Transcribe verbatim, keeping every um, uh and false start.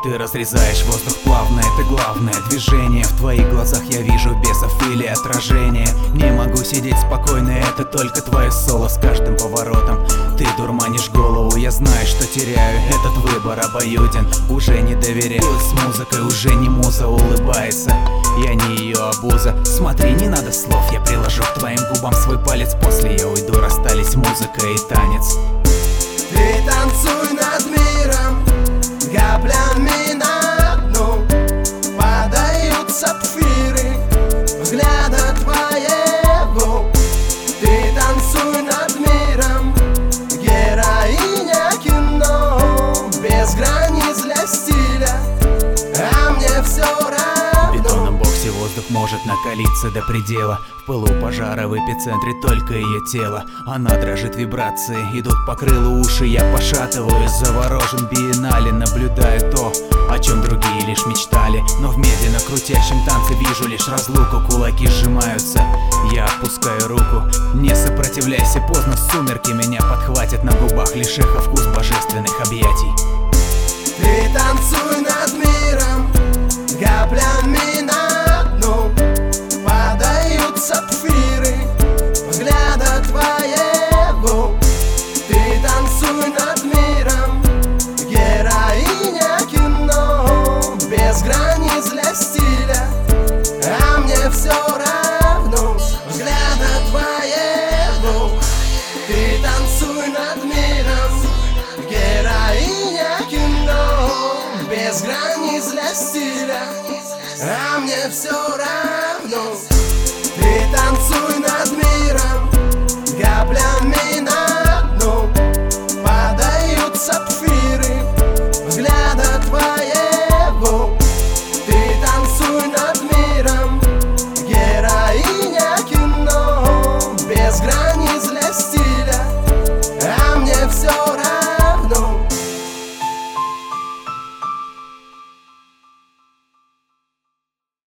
Ты разрезаешь воздух плавно, это главное движение. В твоих глазах я вижу бесов или отражение. Не могу сидеть спокойно, это только твое соло. С каждым поворотом ты дурманишь голову. Я знаю, что теряю, этот выбор обоюден. Уже не доверяю, с музыкой уже не муза улыбается. Я не ее обуза. Смотри, не надо слов, я приложу к твоим губам свой палец. После я уйду, расстались музыка и танец. Ты танцуй над миром, каплями на дно падают сапфиры взгляда твоего. Ты танцуй над миром, героиня кино, без границ для стиля, а мне все равно. В бетонном боксе воздух может накалиться до предела. В пылу пожара в эпицентре только ее тело. Она дрожит, вибрации идут по крылу уши. Я пошатываюсь, заворожен биеннале. Наблюдаю то, о чем другие лишь мечтали. Но в медленно крутящем танце вижу лишь разлуку. Кулаки сжимаются, я отпускаю руку. Не сопротивляйся, поздно, сумерки меня подхватят. На губах лишь эхо, вкус божественных объятий. Ты танцуй над миром, каплями на дно падают сапфиры взгляда твоего. Ты танцуй над миром, героиня кино, без границ для стиля, а мне все равно взгляда твоего. Ты танцуй над миром, героиня кино, без границ для стиля, а мне все равно.